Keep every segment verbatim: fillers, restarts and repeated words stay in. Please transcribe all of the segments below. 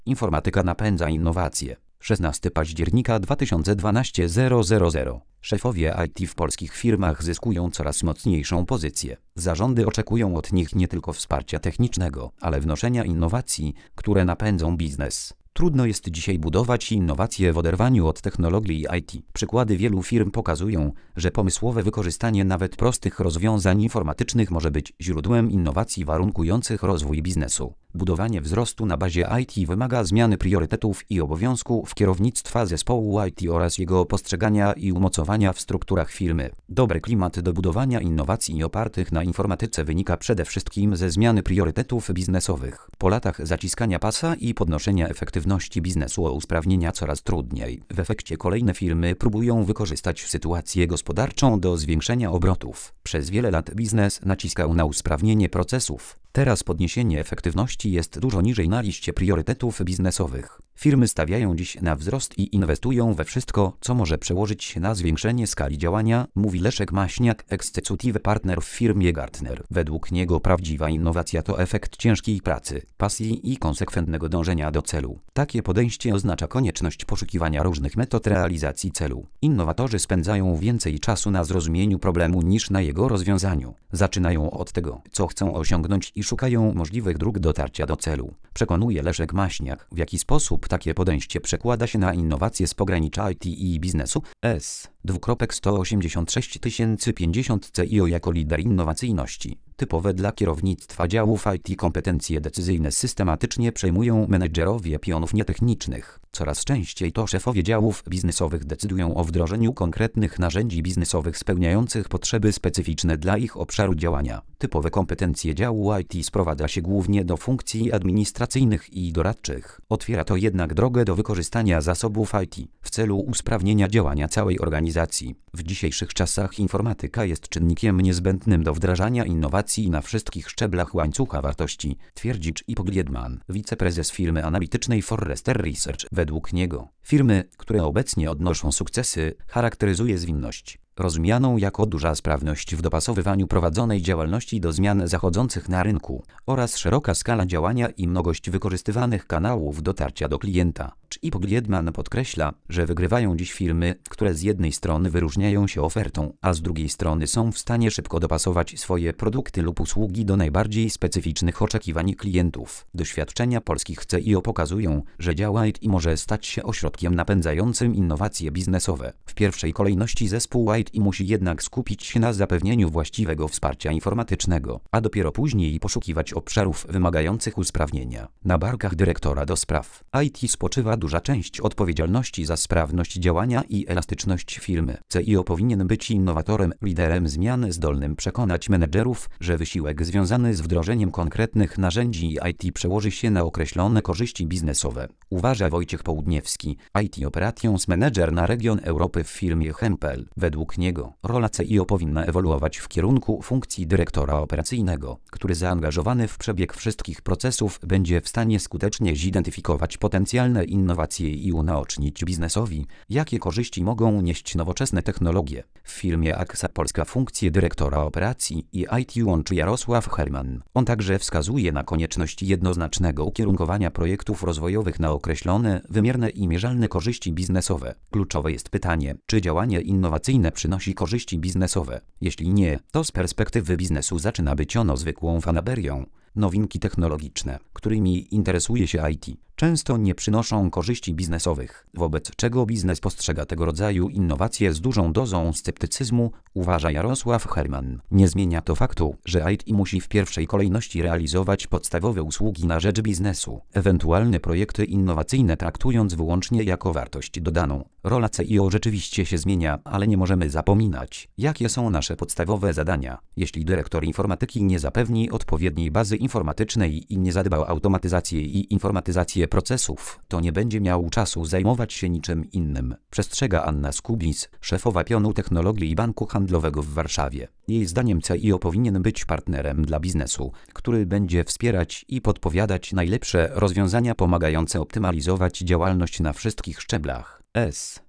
Informatyka napędza innowacje. szesnastego października dwa tysiące dwunastego. Szefowie I T w polskich firmach zyskują coraz mocniejszą pozycję. Zarządy oczekują od nich nie tylko wsparcia technicznego, ale wnoszenia innowacji, które napędzą biznes. Trudno jest dzisiaj budować innowacje w oderwaniu od technologii I T. Przykłady wielu firm pokazują, że pomysłowe wykorzystanie nawet prostych rozwiązań informatycznych może być źródłem innowacji warunkujących rozwój biznesu. Budowanie wzrostu na bazie I T wymaga zmiany priorytetów i obowiązków kierownictwa zespołu I T oraz jego postrzegania i umocowania w strukturach firmy. Dobry klimat do budowania innowacji opartych na informatyce wynika przede wszystkim ze zmiany priorytetów biznesowych. Po latach zaciskania pasa i podnoszenia efektywności biznesu o usprawnienia coraz trudniej. W efekcie kolejne firmy próbują wykorzystać sytuację gospodarczą do zwiększenia obrotów. Przez wiele lat biznes naciskał na usprawnienie procesów. Teraz podniesienie efektywności jest dużo niżej na liście priorytetów biznesowych. Firmy stawiają dziś na wzrost i inwestują we wszystko, co może przełożyć się na zwiększenie skali działania, mówi Leszek Maśniak, executive partner w firmie Gartner. Według niego prawdziwa innowacja to efekt ciężkiej pracy, pasji i konsekwentnego dążenia do celu. Takie podejście oznacza konieczność poszukiwania różnych metod realizacji celu. Innowatorzy spędzają więcej czasu na zrozumieniu problemu niż na jego rozwiązaniu. Zaczynają od tego, co chcą osiągnąć i szukają możliwych dróg dotarcia do celu. Przekonuje Leszek Maśniak, w jaki sposób takie podejście przekłada się na innowacje z pogranicza I T i biznesu. S. sto osiemdziesiąt sześć tysięcy pięćdziesiąt C I O jako lider innowacyjności. Typowe dla kierownictwa działów I T kompetencje decyzyjne systematycznie przejmują menedżerowie pionów nietechnicznych. Coraz częściej to szefowie działów biznesowych decydują o wdrożeniu konkretnych narzędzi biznesowych spełniających potrzeby specyficzne dla ich obszaru działania. Typowe kompetencje działu I T sprowadza się głównie do funkcji administracyjnych i doradczych. Otwiera to jednak drogę do wykorzystania zasobów I T w celu usprawnienia działania całej organizacji. W dzisiejszych czasach informatyka jest czynnikiem niezbędnym do wdrażania innowacji na wszystkich szczeblach łańcucha wartości, twierdzi Chip Gliedman, wiceprezes firmy analitycznej Forrester Research. Według niego firmy, które obecnie odnoszą sukcesy, charakteryzuje zwinność, rozumianą jako duża sprawność w dopasowywaniu prowadzonej działalności do zmian zachodzących na rynku oraz szeroka skala działania i mnogość wykorzystywanych kanałów dotarcia do klienta. Chip Gliedman podkreśla, że wygrywają dziś firmy, które z jednej strony wyróżniają się ofertą, a z drugiej strony są w stanie szybko dopasować swoje produkty lub usługi do najbardziej specyficznych oczekiwań klientów. Doświadczenia polskich C I O pokazują, że dział I T może stać się ośrodkiem napędzającym innowacje biznesowe. W pierwszej kolejności zespół I T musi jednak skupić się na zapewnieniu właściwego wsparcia informatycznego, a dopiero później poszukiwać obszarów wymagających usprawnienia. Na barkach dyrektora do spraw I T spoczywa duża część odpowiedzialności za sprawność działania i elastyczność firmy. C I O powinien być innowatorem, liderem zmian, zdolnym przekonać menedżerów, że wysiłek związany z wdrożeniem konkretnych narzędzi I T przełoży się na określone korzyści biznesowe. Uważa Wojciech Południewski, I T Operations Manager na region Europy w firmie Hempel. Według niego rola C I O powinna ewoluować w kierunku funkcji dyrektora operacyjnego, który zaangażowany w przebieg wszystkich procesów będzie w stanie skutecznie zidentyfikować potencjalne innowacje i unaocznić biznesowi, jakie korzyści mogą nieść nowoczesne technologie. W firmie A X A Polska funkcję dyrektora operacji i I T łączy Jarosław Herman. On także wskazuje na konieczność jednoznacznego ukierunkowania projektów rozwojowych na określone, wymierne i mierzalne korzyści biznesowe. Kluczowe jest pytanie, czy działanie innowacyjne przynosi korzyści biznesowe. Jeśli nie, to z perspektywy biznesu zaczyna być ono zwykłą fanaberią. Nowinki technologiczne, którymi interesuje się I T, często nie przynoszą korzyści biznesowych, wobec czego biznes postrzega tego rodzaju innowacje z dużą dozą sceptycyzmu, uważa Jarosław Herman. Nie zmienia to faktu, że I T musi w pierwszej kolejności realizować podstawowe usługi na rzecz biznesu, ewentualne projekty innowacyjne traktując wyłącznie jako wartość dodaną. Rola C I O rzeczywiście się zmienia, ale nie możemy zapominać, jakie są nasze podstawowe zadania. Jeśli dyrektor informatyki nie zapewni odpowiedniej bazy informatycznej i nie zadba o automatyzację i informatyzację procesów, to nie będzie miał czasu zajmować się niczym innym, przestrzega Anna Skubis, szefowa pionu technologii Banku Handlowego w Warszawie. Jej zdaniem C I O powinien być partnerem dla biznesu, który będzie wspierać i podpowiadać najlepsze rozwiązania pomagające optymalizować działalność na wszystkich szczeblach. S.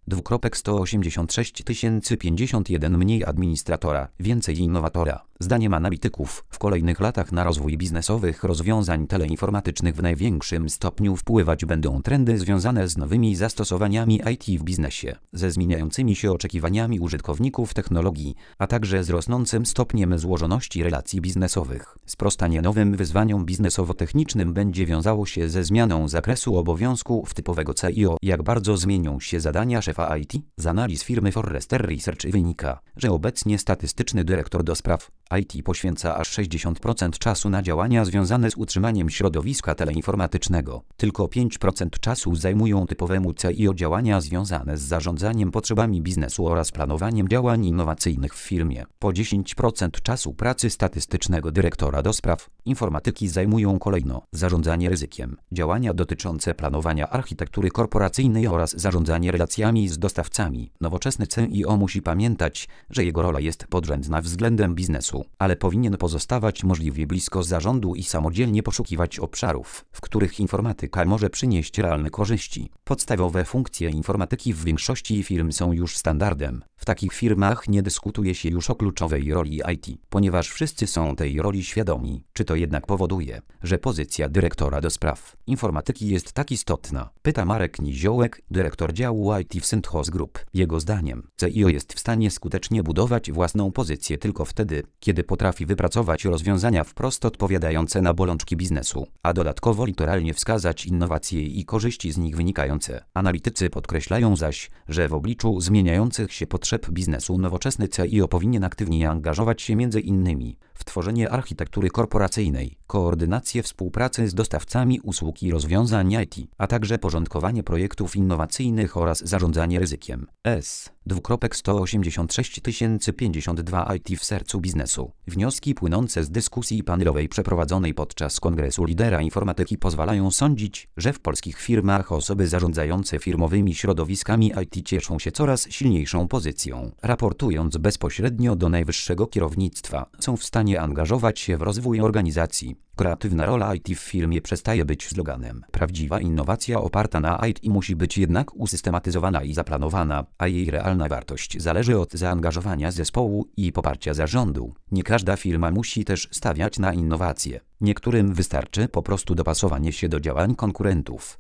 Dwukropek sto osiemdziesiąt sześć tysięcy pięćdziesiąt jeden mniej administratora, więcej innowatora. Zdaniem analityków, w kolejnych latach na rozwój biznesowych rozwiązań teleinformatycznych w największym stopniu wpływać będą trendy związane z nowymi zastosowaniami I T w biznesie, ze zmieniającymi się oczekiwaniami użytkowników technologii, a także z rosnącym stopniem złożoności relacji biznesowych. Sprostanie nowym wyzwaniom biznesowo-technicznym będzie wiązało się ze zmianą zakresu obowiązków typowego C I O. Jak bardzo zmienią się zadania szefa I T? Z analiz firmy Forrester Research wynika, że obecnie statystyczny dyrektor do spraw I T poświęca aż sześćdziesiąt procent czasu na działania związane z utrzymaniem środowiska teleinformatycznego. Tylko pięć procent czasu zajmują typowemu C I O działania związane z zarządzaniem potrzebami biznesu oraz planowaniem działań innowacyjnych w firmie. Po dziesięć procent czasu pracy statystycznego dyrektora do spraw informatyki zajmują kolejno zarządzanie ryzykiem, działania dotyczące planowania architektury korporacyjnej oraz zarządzanie relacjami z dostawcami. Nowoczesny C I O musi pamiętać, że jego rola jest podrzędna względem biznesu, ale powinien pozostawać możliwie blisko zarządu i samodzielnie poszukiwać obszarów, w których informatyka może przynieść realne korzyści. Podstawowe funkcje informatyki w większości firm są już standardem. W takich firmach nie dyskutuje się już o kluczowej roli I T, ponieważ wszyscy są tej roli świadomi. Czy to jednak powoduje, że pozycja dyrektora do spraw informatyki jest tak istotna? Pyta Marek Niziołek, dyrektor działu I T w Synthos Group. Jego zdaniem C I O jest w stanie skutecznie budować własną pozycję tylko wtedy, kiedy potrafi wypracować rozwiązania wprost odpowiadające na bolączki biznesu, a dodatkowo literalnie wskazać innowacje i korzyści z nich wynikające. Analitycy podkreślają zaś, że w obliczu zmieniających się potrzeb biznesu nowoczesny C I O powinien aktywnie angażować się między innymi w tworzenie architektury korporacyjnej, koordynację współpracy z dostawcami usług i rozwiązań I T, a także porządkowanie projektów innowacyjnych oraz zarządzanie ryzykiem. S. Dwukropek sto osiemdziesiąt sześć tysięcy pięćdziesiąt dwa I T w sercu biznesu. Wnioski płynące z dyskusji panelowej przeprowadzonej podczas Kongresu Lidera Informatyki pozwalają sądzić, że w polskich firmach osoby zarządzające firmowymi środowiskami I T cieszą się coraz silniejszą pozycją. Raportując bezpośrednio do najwyższego kierownictwa, są w stanie angażować się w rozwój organizacji. Kreatywna rola I T w firmie przestaje być sloganem. Prawdziwa innowacja oparta na I T musi być jednak usystematyzowana i zaplanowana, a jej realna wartość zależy od zaangażowania zespołu i poparcia zarządu. Nie każda firma musi też stawiać na innowacje. Niektórym wystarczy po prostu dopasowanie się do działań konkurentów.